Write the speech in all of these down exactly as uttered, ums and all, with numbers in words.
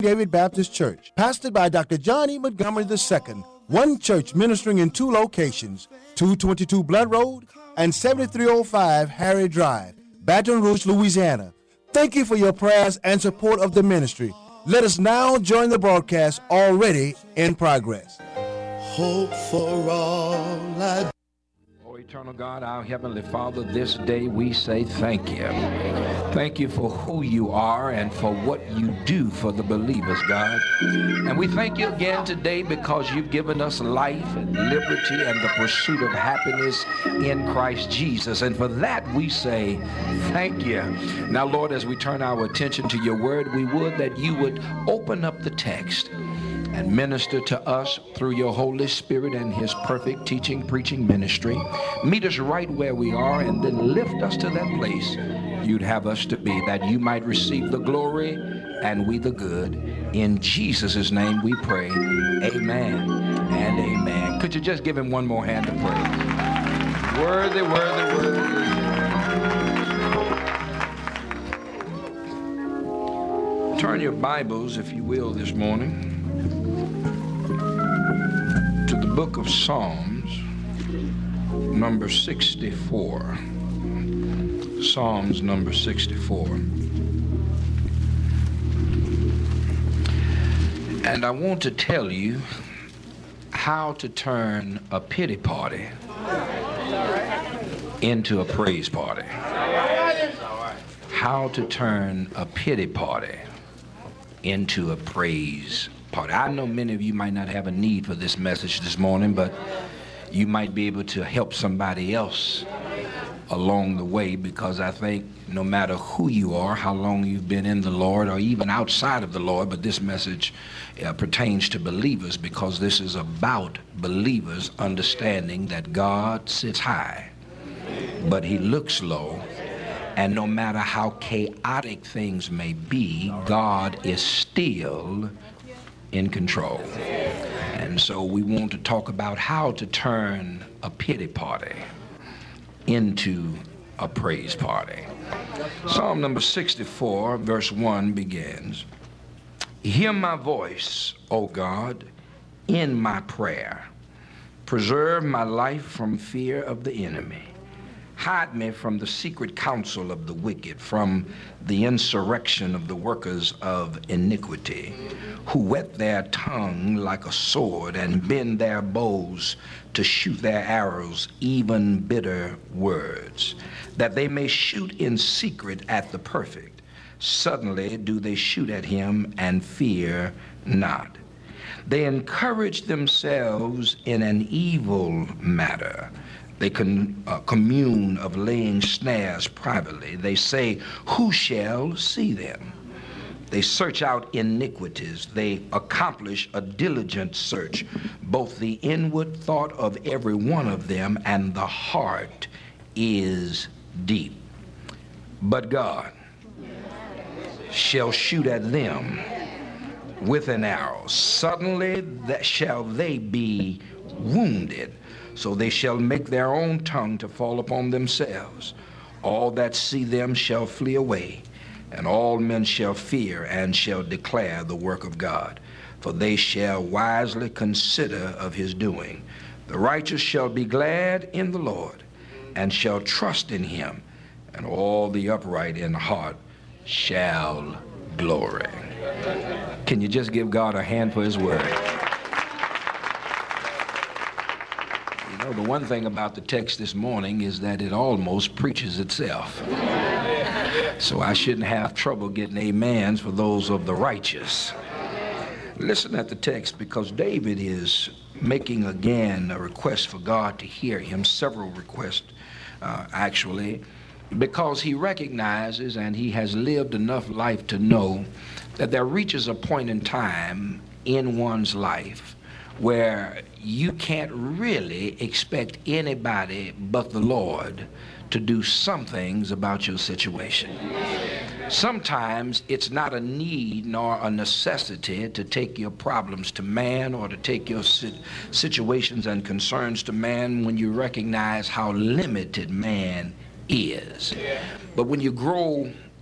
David Baptist Church, pastored by Doctor John E. Montgomery the Second, one church ministering in two locations, two twenty-two Blood Road and seventy-three oh five Harry Drive, Baton Rouge, Louisiana. Thank you for your prayers and support of the ministry. Let us now join the broadcast already in progress. Hope for all I do. Oh, eternal God, our Heavenly Father, this day we say thank you. Thank you for who you are and for what you do for the believers, God. And we thank you again today because you've given us life and liberty and the pursuit of happiness in Christ Jesus. And for that we say thank you. Now, Lord, as we turn our attention to your word, we would that you would open up the text and minister to us through your Holy Spirit and his perfect teaching, preaching ministry. Meet us right where we are and then lift us to that place you'd have us to be, that you might receive the glory and we the good. In Jesus' name we pray. Amen and amen. Could you just give him one more hand of praise? Worthy, worthy, worthy. Turn your Bibles, if you will, this morning to the book of Psalms, number sixty-four. Psalms number sixty-four. And I want to tell you how to turn a pity party into a praise party. How to turn a pity party into a praise party. I know many of you might not have a need for this message this morning, but you might be able to help somebody else along the way, because I think no matter who you are, how long you've been in the Lord, or even outside of the Lord, but this message uh, pertains to believers, because this is about believers understanding that God sits high, but he looks low. And no matter how chaotic things may be, God is still in control. And so we want to talk about how to turn a pity party into a praise party. Psalm number sixty-four, verse one begins, "Hear my voice, O God, in my prayer. Preserve my life from fear of the enemy. Hide me from the secret counsel of the wicked, from the insurrection of the workers of iniquity, who whet their tongue like a sword and bend their bows to shoot their arrows, even bitter words, that they may shoot in secret at the perfect. Suddenly do they shoot at him and fear not. They encourage themselves in an evil matter. They con, uh, commune of laying snares privately. They say, who shall see them? They search out iniquities. They accomplish a diligent search, both the inward thought of every one of them and the heart is deep. But God shall shoot at them with an arrow. Suddenly that shall they be wounded. So they shall make their own tongue to fall upon themselves. All that see them shall flee away, and all men shall fear and shall declare the work of God. For they shall wisely consider of his doing. The righteous shall be glad in the Lord, and shall trust in him, and all the upright in heart shall glory." Can you just give God a hand for his word? You know, the one thing about the text this morning is that it almost preaches itself. So I shouldn't have trouble getting amens for those of the righteous. Listen at the text, because David is making again a request for God to hear him, several requests uh, actually, because he recognizes and he has lived enough life to know that there reaches a point in time in one's life where you can't really expect anybody but the Lord to do some things about your situation. Sometimes it's not a need nor a necessity to take your problems to man or to take your situations and concerns to man when you recognize how limited man is. But when you grow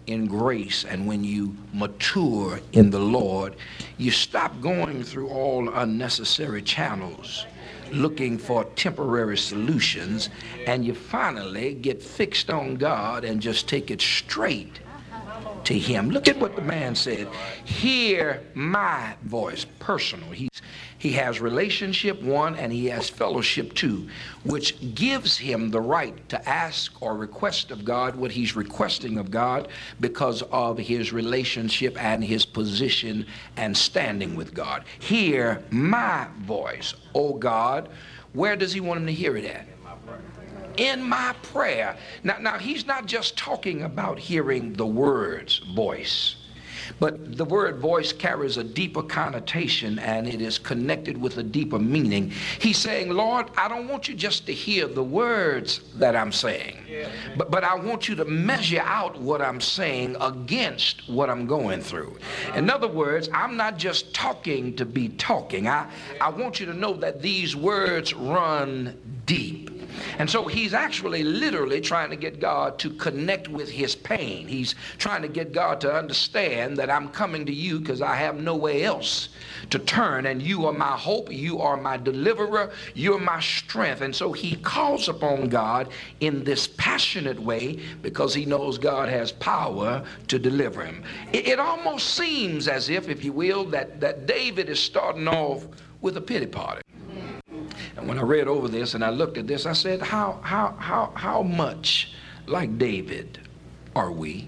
in grace and when you mature in the Lord, you stop going through all unnecessary channels looking for temporary solutions, and you finally get fixed on God and just take it straight to him. Look at what the man said. Hear my voice. Personal. He's, he has relationship, one, and he has fellowship, two, which gives him the right to ask or request of God what he's requesting of God because of his relationship and his position and standing with God. Hear my voice, O God. Where does he want him to hear it at? In my prayer. Now, now, he's not just talking about hearing the words voice, but the word voice carries a deeper connotation and it is connected with a deeper meaning. He's saying, Lord, I don't want you just to hear the words that I'm saying, but, but I want you to measure out what I'm saying against what I'm going through. In other words, I'm not just talking to be talking. I, I want you to know that these words run deep. And so he's actually literally trying to get God to connect with his pain. He's trying to get God to understand that I'm coming to you because I have nowhere else to turn, and you are my hope, you are my deliverer, you're my strength. And so he calls upon God in this passionate way because he knows God has power to deliver him. It, it almost seems as if, if you will, that, that David is starting off with a pity party. And when I read over this and I looked at this, I said, how, how, how, how much like David are we?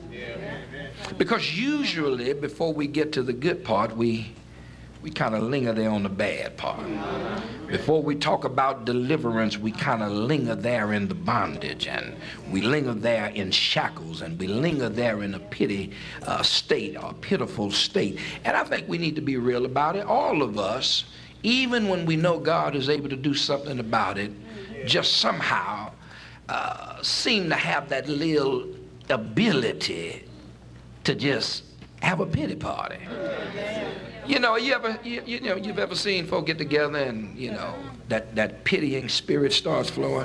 Because usually before we get to the good part, we, we kind of linger there on the bad part. Before we talk about deliverance, we kind of linger there in the bondage, and we linger there in shackles, and we linger there in a pity uh, state, or pitiful state. And I think we need to be real about it. All of us, even when we know God is able to do something about it, just somehow uh, seem to have that little ability to just have a pity party. You know, you ever, you, you know, you've ever seen folk get together and, you know, that, that pitying spirit starts flowing?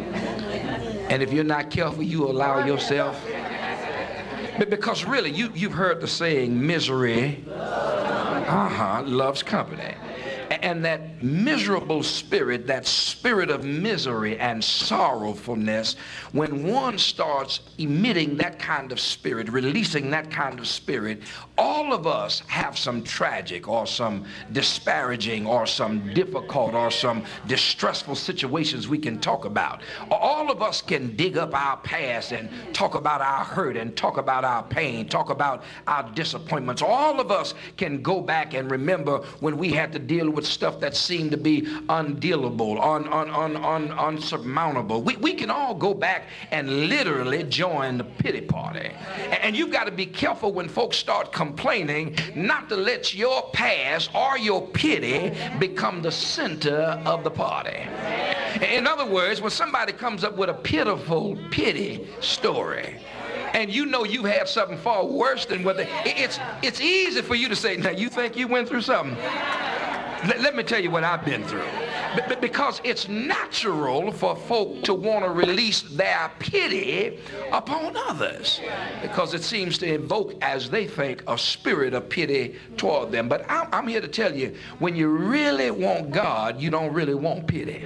And if you're not careful, you allow yourself. But because really, you, you've heard the saying, misery, uh-huh, loves company. And that miserable spirit, that spirit of misery and sorrowfulness, when one starts emitting that kind of spirit, releasing that kind of spirit, all of us have some tragic or some disparaging or some difficult or some distressful situations we can talk about. All of us can dig up our past and talk about our hurt and talk about our pain, talk about our disappointments. All of us can go back and remember when we had to deal with stuff that seemed to be undealable, un, un, un, un, unsurmountable. We, we can all go back and literally join the pity party. And you've got to be careful when folks start complaining not to let your past or your pity become the center of the party. In other words, when somebody comes up with a pitiful pity story, and you know you had something far worse than what they, it's, it's easy for you to say, now you think you went through something? Let, let me tell you what I've been through. But because it's natural for folk to want to release their pity upon others, because it seems to invoke, as they think, a spirit of pity toward them. But I'm, I'm here to tell you, when you really want God, you don't really want pity.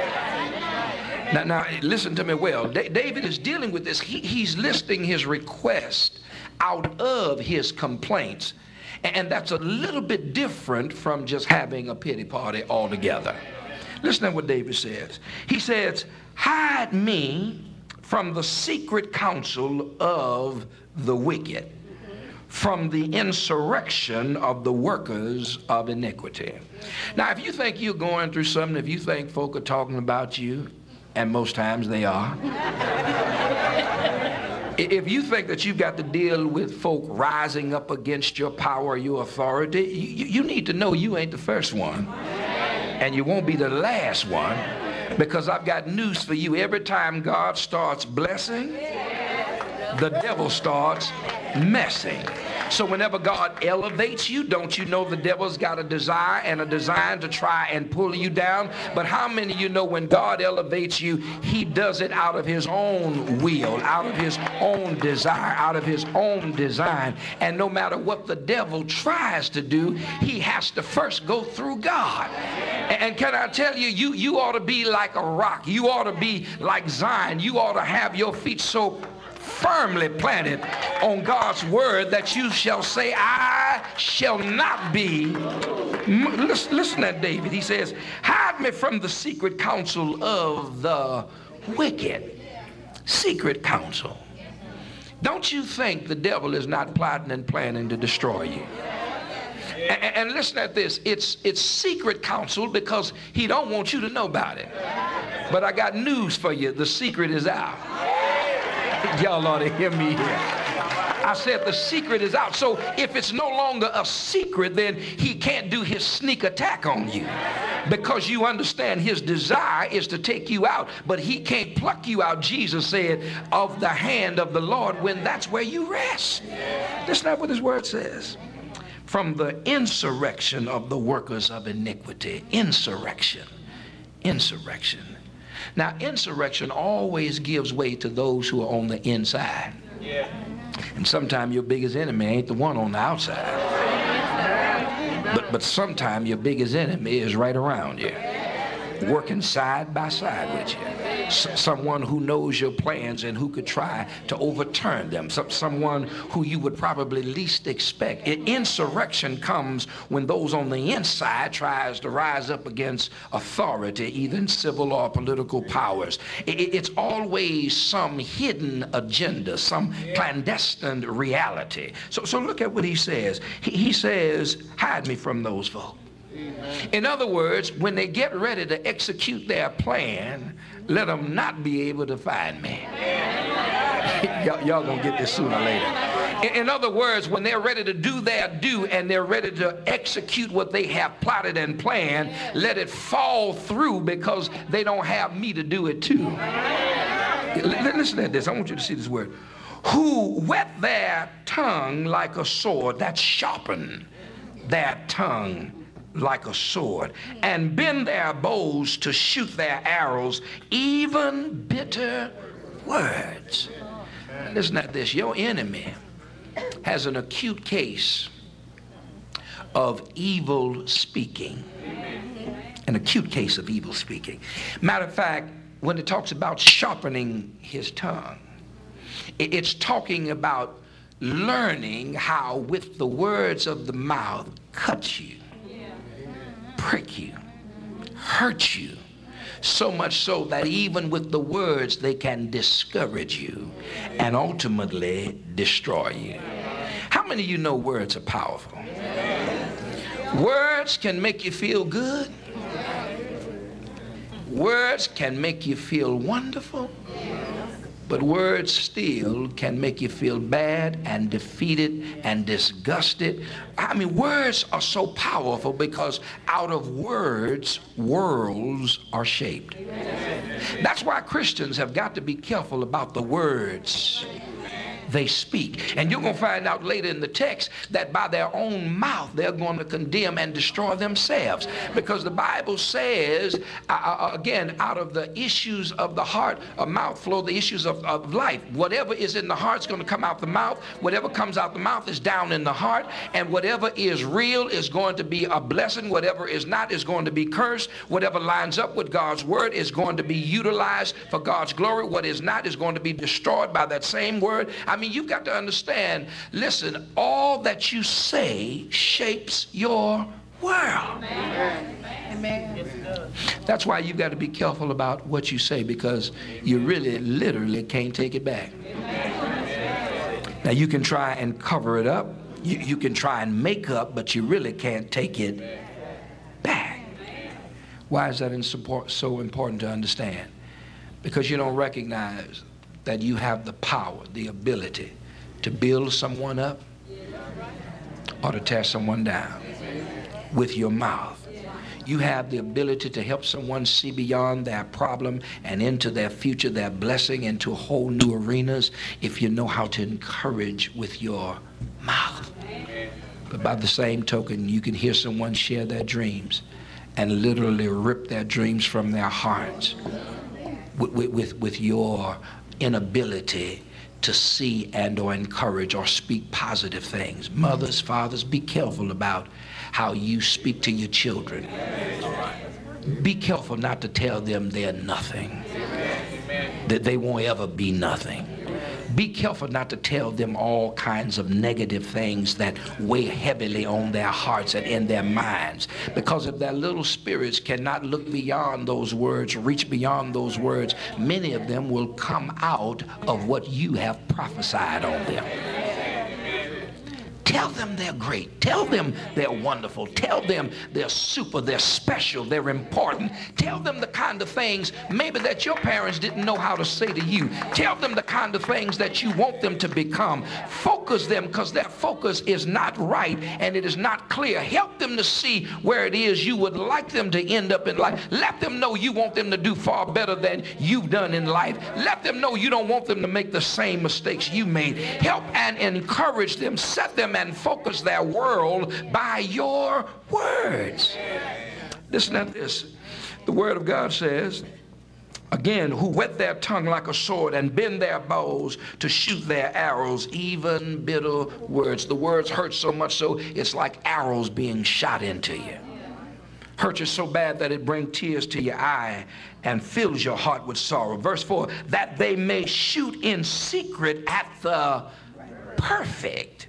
Now, now listen to me well. Da- David is dealing with this. He, he's listing his request out of his complaints. And that's a little bit different from just having a pity party altogether. Listen to what David says. He says, hide me from the secret counsel of the wicked, from the insurrection of the workers of iniquity. Now, if you think you're going through something, if you think folk are talking about you, and most times they are, if you think that you've got to deal with folk rising up against your power or your authority, you, you need to know you ain't the first one, and you won't be the last one, because I've got news for you. Every time God starts blessing, the devil starts messing. So whenever God elevates you, don't you know the devil's got a desire and a design to try and pull you down? But how many of you know when God elevates you, he does it out of his own will, out of his own desire, out of his own design. And no matter what the devil tries to do, he has to first go through God. And can I tell you, you, you ought to be like a rock. You ought to be like Zion. You ought to have your feet so firmly planted on God's word that you shall say, I shall not be. Listen, listen to David. He says, hide me from the secret counsel of the wicked. Secret counsel. Don't you think the devil is not plotting and planning to destroy you? And, and listen at this. It's, it's secret counsel because he don't want you to know about it. But I got news for you. The secret is out. Y'all ought to hear me here. I said the secret is out. So if it's no longer a secret, then he can't do his sneak attack on you, because you understand his desire is to take you out, but he can't pluck you out, Jesus said, of the hand of the Lord, when that's where you rest. That's not what his word says. From the insurrection of the workers of iniquity. Insurrection. Insurrection. Now, insurrection always gives way to those who are on the inside. Yeah. And sometimes your biggest enemy ain't the one on the outside. But, but sometimes your biggest enemy is right around you, working side by side with you. S- someone who knows your plans and who could try to overturn them. So- someone who you would probably least expect. I- insurrection comes when those on the inside tries to rise up against authority, either in civil or political powers. I- it's always some hidden agenda, some clandestine reality. So, so look at what he says. He, he says, hide me from those folks. In other words, when they get ready to execute their plan, let them not be able to find me. y'all, y'all gonna get this sooner or later. In, in other words, when they're ready to do their due and they're ready to execute what they have plotted and planned, let it fall through because they don't have me to do it too. Listen to this. I want you to see this word. Who whet their tongue like a sword, that's sharpen their tongue like a sword, and bend their bows to shoot their arrows, even bitter words. Listen at this. Your enemy has an acute case of evil speaking. An acute case of evil speaking. Matter of fact, when it talks about sharpening his tongue, it's talking about learning how with the words of the mouth cut you, prick you, hurt you, so much so that even with the words they can discourage you and ultimately destroy you. How many of you know words are powerful? Words can make you feel good. Words can make you feel wonderful. But words still can make you feel bad and defeated and disgusted. I mean, words are so powerful because out of words, worlds are shaped. That's why Christians have got to be careful about the words they speak. And you're going to find out later in the text that by their own mouth they're going to condemn and destroy themselves, because the Bible says uh, again, out of the issues of the heart a mouth flow the issues of, of life. Whatever is in the heart is going to come out the mouth. Whatever comes out the mouth is down in the heart, and whatever is real is going to be a blessing. Whatever is not is going to be cursed. Whatever lines up with God's word is going to be utilized for God's glory. What is not is going to be destroyed by that same word. I mean, you've got to understand, listen, all that you say shapes your world. Amen. That's why you've got to be careful about what you say, because you really literally can't take it back. Now you can try and cover it up. You, you can try and make up, but you really can't take it back. Why is that in support, so important to understand? Because you don't recognize that you have the power, the ability to build someone up or to tear someone down with your mouth. You have the ability to help someone see beyond their problem and into their future, their blessing, into whole new arenas if you know how to encourage with your mouth. But by the same token, you can hear someone share their dreams and literally rip their dreams from their hearts with, with, with your inability to see and or encourage or speak positive things. Mothers, fathers, be careful about how you speak to your children. Be careful not to tell them they're nothing, that they won't ever be nothing. Be careful not to tell them all kinds of negative things that weigh heavily on their hearts and in their minds. Because if their little spirits cannot look beyond those words, reach beyond those words, many of them will come out of what you have prophesied on them. Tell them they're great. Tell them they're wonderful. Tell them they're super, they're special, they're important. Tell them the kind of things maybe that your parents didn't know how to say to you. Tell them the kind of things that you want them to become. Focus them because their focus is not right and it is not clear. Help them to see where it is you would like them to end up in life. Let them know you want them to do far better than you've done in life. Let them know you don't want them to make the same mistakes you made. Help and encourage them. Set them and focus their world by your words. Listen at this. The word of God says, again, who whet their tongue like a sword and bend their bows to shoot their arrows, even bitter words. The words hurt so much so it's like arrows being shot into you. Hurt you so bad that it brings tears to your eye and fills your heart with sorrow. Verse four, that they may shoot in secret at the perfect.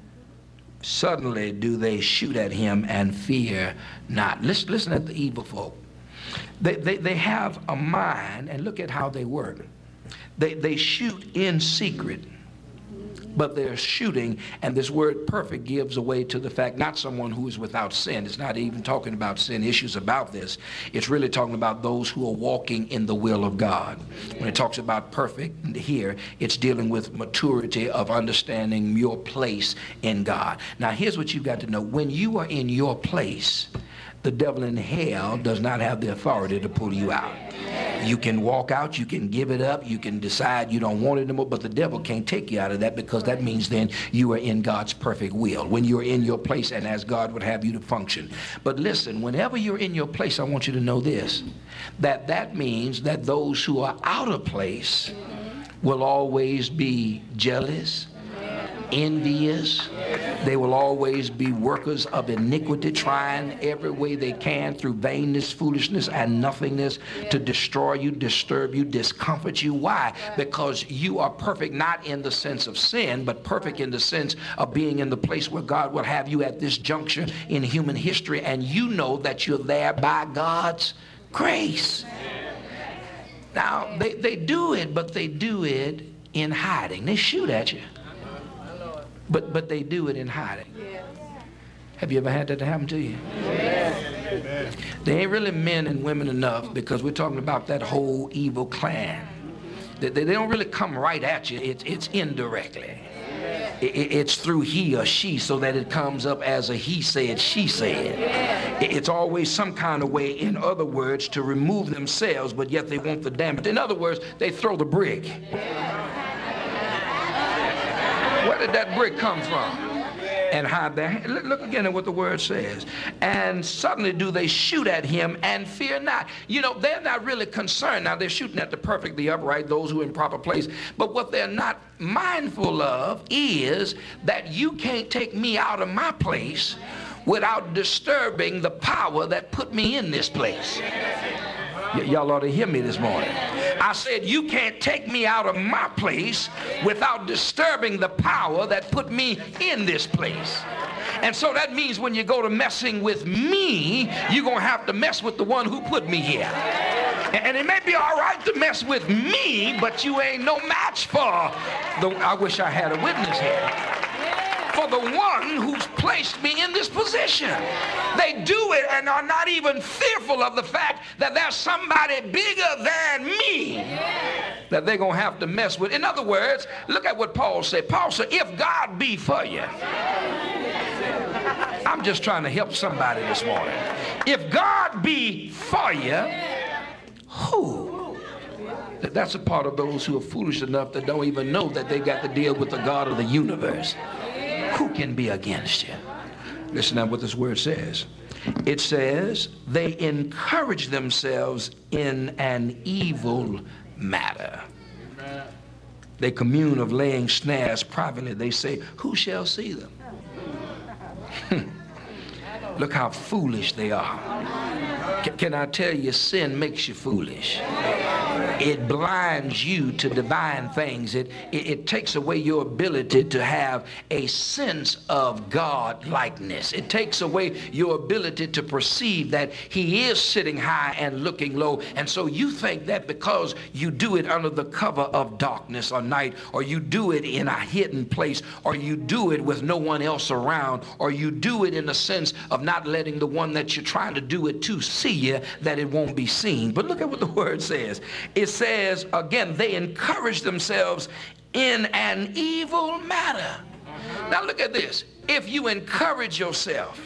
Suddenly do they shoot at him and fear not. Listen, listen at the evil folk. They, they, they have a mind, and look at how they work. They, they shoot in secret, but they're shooting, and this word perfect gives away to the fact not someone who is without sin. It's not even talking about sin issues about this. It's really talking about those who are walking in the will of God. When it talks about perfect here, it's dealing with maturity of understanding your place in God. Now, here's what you've got to know. When you are in your place, the devil in hell does not have the authority to pull you out. You can walk out, you can give it up, you can decide you don't want it anymore, but the devil can't take you out of that because that means then you are in God's perfect will, when you're in your place and as God would have you to function. But listen, whenever you're in your place, I want you to know this, that that means that those who are out of place will always be jealous, envious. They will always be workers of iniquity, trying every way they can through vainness, foolishness, and nothingness to destroy you, disturb you, discomfort you. Why? Because you are perfect, not in the sense of sin, but perfect in the sense of being in the place where God will have you at this juncture in human history, and you know that you're there by God's grace. Now, they, they do it, but they do it in hiding. They shoot at you. But but they do it in hiding. Yeah. Have you ever had that happen to you? Yeah. They ain't really men and women enough, because we're talking about that whole evil clan. They, they don't really come right at you. It, it's indirectly. It, it's through he or she, so that it comes up as a he said, she said. It, it's always some kind of way, in other words, to remove themselves, but yet they want the damage. In other words, they throw the brick. Where did that brick come from? And hide their hand. Look again at what the word says. And suddenly do they shoot at him and fear not. You know, they're not really concerned. Now, they're shooting at the perfect, the upright, those who are in proper place. But what they're not mindful of is that you can't take me out of my place without disturbing the power that put me in this place. Y- y'all ought to hear me this morning. I said, you can't take me out of my place without disturbing the power that put me in this place. And so that means when you go to messing with me, you're going to have to mess with the one who put me here. And it may be all right to mess with me, but you ain't no match for the, I wish I had a witness here, for the one who's placed me in this position. They do it and are not even fearful of the fact that there's somebody bigger than me that they're going to have to mess with. In other words, look at what Paul said. Paul said, if God be for you. I I'm just trying to help somebody this morning. If God be for you, who? That's a part of those who are foolish enough that don't even know that they got to deal with the God of the universe. Who can be against you? Listen to what this word says. It says they encourage themselves in an evil matter. They commune of laying snares privately. They say, who shall see them? Look how foolish they are. C- can I tell you, sin makes you foolish. It blinds you to divine things. It, it, it takes away your ability to have a sense of God-likeness. It takes away your ability to perceive that he is sitting high and looking low. And so you think that because you do it under the cover of darkness or night, or you do it in a hidden place, or you do it with no one else around, or you do it in the sense of not letting the one that you're trying to do it to see you, that it won't be seen. But look at what the word says. It says, again, they encourage themselves in an evil matter. Now look at this. If you encourage yourself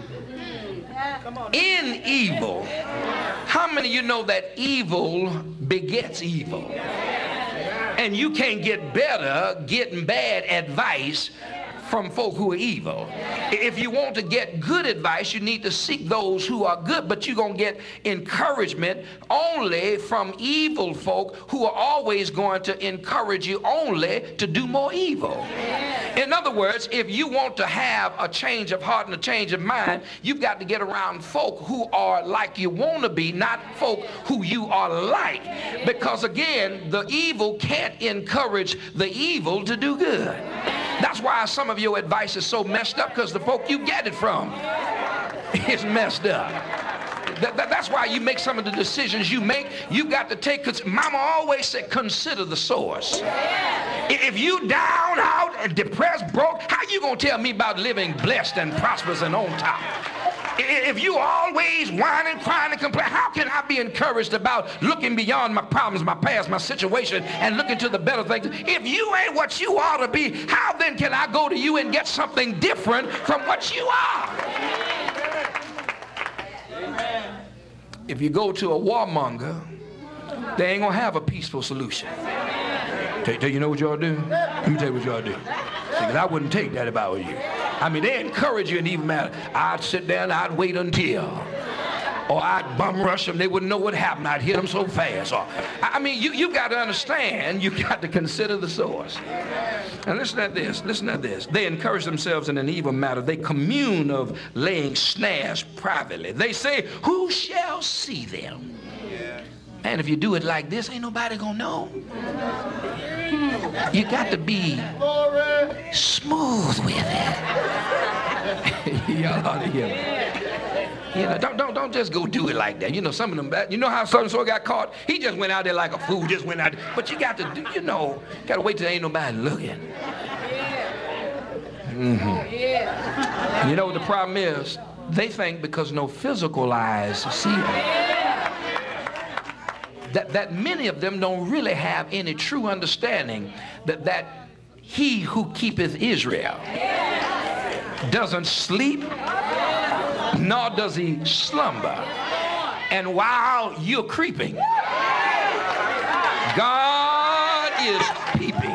in evil, how many of you know that evil begets evil? And you can't get better getting bad advice from folk who are evil. If you want to get good advice, you need to seek those who are good, but you're going to get encouragement only from evil folk who are always going to encourage you only to do more evil. In other words, if you want to have a change of heart and a change of mind, you've got to get around folk who are like you want to be, not folk who you are like. Because again, the evil can't encourage the evil to do good. That's why some of your advice is so messed up, because the folk you get it from is messed up. That, that, that's why you make some of the decisions you make. You got to take, Mama always said, consider the source. If you down, out, and depressed, broke, how you going to tell me about living blessed and prosperous and on top? If you always whining, crying, and complaining, how can I be encouraged about looking beyond my problems, my past, my situation, and looking to the better things? If you ain't what you ought to be, how then can I go to you and get something different from what you are? If you go to a warmonger, they ain't gonna have a peaceful solution. Tell, tell you know what y'all do? Let me tell you what y'all do. Because I wouldn't take that if I were you. I mean, they encourage you in even matter. I'd sit down, I'd wait until. Or I'd bum rush them, they wouldn't know what happened. I'd hit them so fast. Or, I mean, you, you got to understand, you got to consider the source. And listen to this, listen to this. They encourage themselves in an evil matter. They commune of laying snares privately. They say, who shall see them? Man, if you do it like this, ain't nobody gonna know. You got to be smooth with it. Y'all ought to hear me. You know, don't, don't, don't just go do it like that. You know, some of them, you know how so-and-so got caught? He just went out there like a fool, just went out there. But you got to do, you know, got to wait till ain't nobody looking. Mm-hmm. You know what the problem is? They think because no physical eyes see them, That, that many of them don't really have any true understanding that, that he who keepeth Israel doesn't sleep, nor does he slumber. And while you're creeping, God is peeping.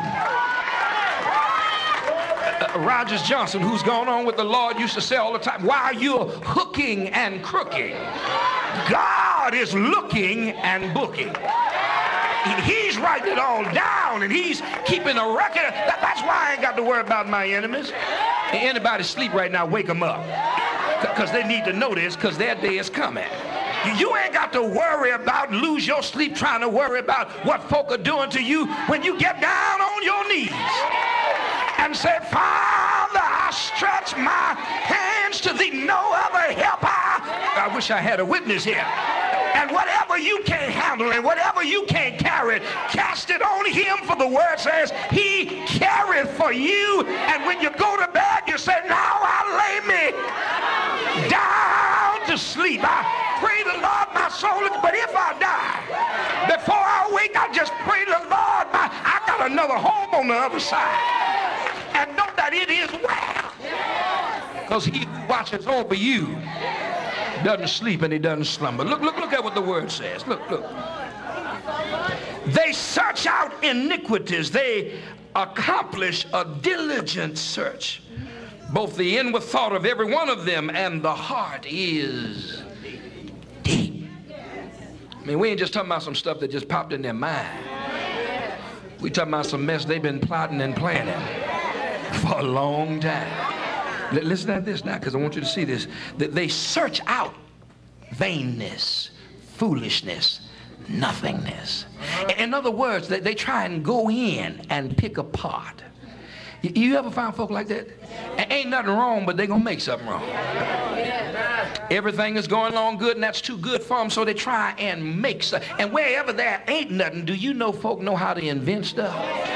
Uh, Rogers Johnson, who's gone on with the Lord, used to say all the time, while you're hooking and crooking, God is looking and booking. He's writing it all down, and he's keeping a record. That, that's why I ain't got to worry about my enemies. Anybody sleep right now, wake them up. Because they need to know this, because their day is coming. You ain't got to worry about, lose your sleep trying to worry about what folk are doing to you when you get down on your knees and say, Father, I stretch my hands to thee, no other help I. I wish I had a witness here. And whatever you can't handle and whatever you can't carry, cast it on him, for the word says he careth for you. And when you go to bed, you say, now I lay me down to sleep. I pray the Lord my soul, but if I die, before I wake, I just pray the Lord, my, I got another home on the other side. And know that it is well. Because he who watches over you doesn't sleep and he doesn't slumber. Look, look, look at what the word says. Look, look. They search out iniquities. They accomplish a diligent search. Both the inward thought of every one of them and the heart is deep. I mean, we ain't just talking about some stuff that just popped in their mind. We talking about some mess they've been plotting and planning for a long time. L- listen to this now, because I want you to see this. That they search out vainness, foolishness, nothingness. In other words, they, they try and go in and pick apart. You, you ever find folk like that? Ain't nothing wrong, but they gonna make something wrong. Everything is going along good, and that's too good for them, so they try and make stuff. And wherever there ain't nothing, do you know folk know how to invent stuff?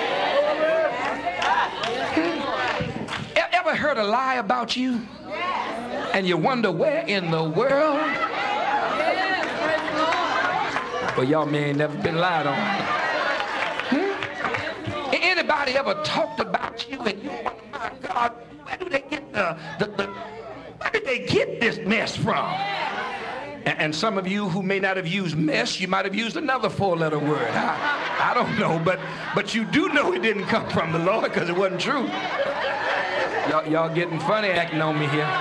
Hmm? E- ever heard a lie about you? And you wonder where in the world? Well, y'all may ain't never been lied on. Hmm? Anybody ever talked about you and you wonder, my God, where do they get the, the, the where did they get this mess from? And, and some of you who may not have used mess, you might have used another four-letter word. I, I don't know, but but you do know it didn't come from the Lord because it wasn't true. Y'all, y'all getting funny acting on me here.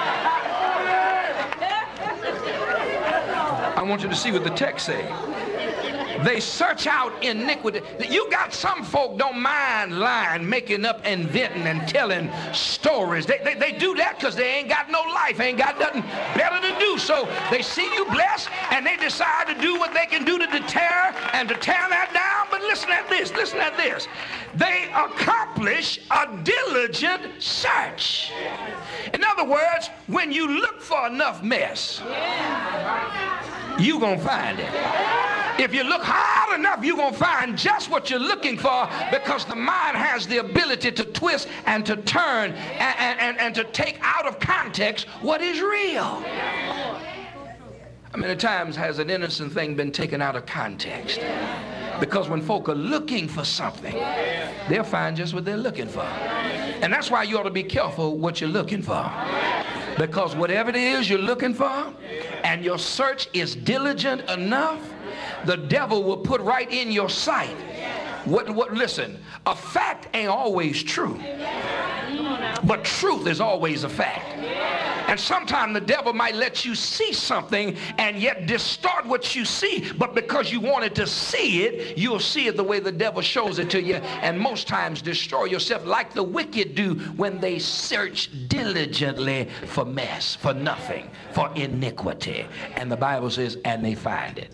I want you to see what the text says. They search out iniquity. You got some folk don't mind lying, making up, inventing, and telling stories. They, they, they do that because they ain't got no life, ain't got nothing better to do. So they see you blessed, and they decide to do what they can do to deter and to tear that down. But listen at this, listen at this. They accomplish a diligent search. In other words, when you look for enough mess, you gonna find it. If you look hard enough, you're going to find just what you're looking for, because the mind has the ability to twist and to turn and, and, and to take out of context what is real. How many times has an innocent thing been taken out of context? Because when folk are looking for something, they'll find just what they're looking for. And that's why you ought to be careful what you're looking for. Because whatever it is you're looking for, and your search is diligent enough, the devil will put right in your sight. What, what, listen, a fact ain't always true, but truth is always a fact. And sometimes the devil might let you see something and yet distort what you see, but because you wanted to see it, you'll see it the way the devil shows it to you, and most times destroy yourself like the wicked do when they search diligently for mess, for nothing, for iniquity. And the Bible says, and they find it.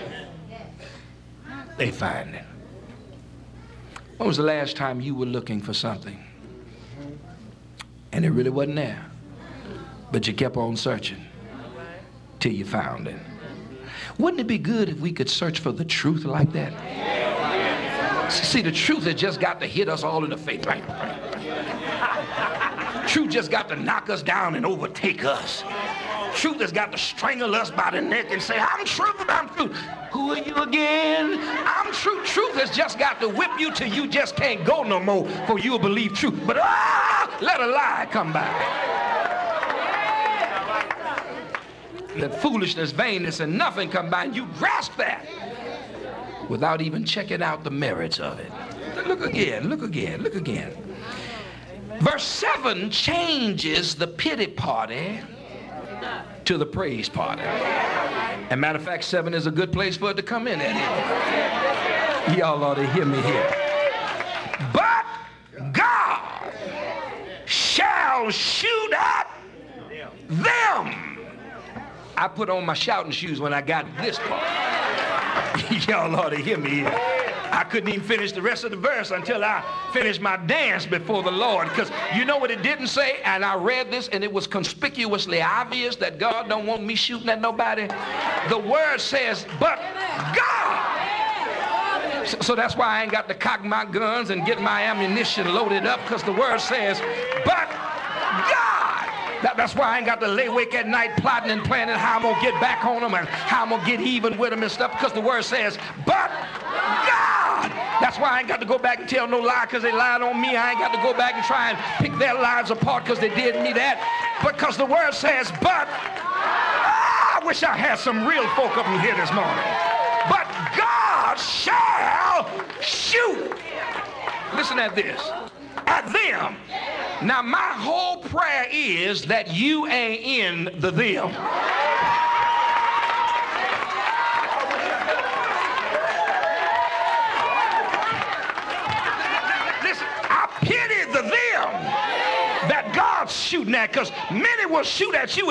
They find it. When was the last time you were looking for something and it really wasn't there, but you kept on searching till you found it? Wouldn't it be good if we could search for the truth like that? See, the truth has just got to hit us all in the face. Truth just got to knock us down and overtake us. Truth has got to strangle us by the neck and say, I'm truth, I'm truth. Who are you again? I'm truth. Truth has just got to whip you till you just can't go no more, for you'll believe truth. But ah, let a lie come by. Let foolishness, vainness, and nothing come by, and you grasp that without even checking out the merits of it. Look again, look again, look again. Verse seven changes the pity party to the praise party. And matter of fact, seven is a good place for it to come in at. Y'all ought to hear me here. But God shall shoot at them. I put on my shouting shoes when I got this part. Y'all ought to hear me here. I couldn't even finish the rest of the verse until I finished my dance before the Lord, because you know what it didn't say? And I read this, and it was conspicuously obvious that God don't want me shooting at nobody. The word says, but God. So, so that's why I ain't got to cock my guns and get my ammunition loaded up, because the word says, but God. That, that's why I ain't got to lay awake at night plotting and planning how I'm going to get back on them and how I'm going to get even with them and stuff, because the word says, but God. That's why I ain't got to go back and tell no lie because they lied on me. I ain't got to go back and try and pick their lives apart because they did me that. Because the word says, but, ah, I wish I had some real folk up in here this morning. But God shall shoot. Listen at this. At them. Now my whole prayer is that you ain't in the them. Listen, I pity the them that God's shooting at, because many will shoot at you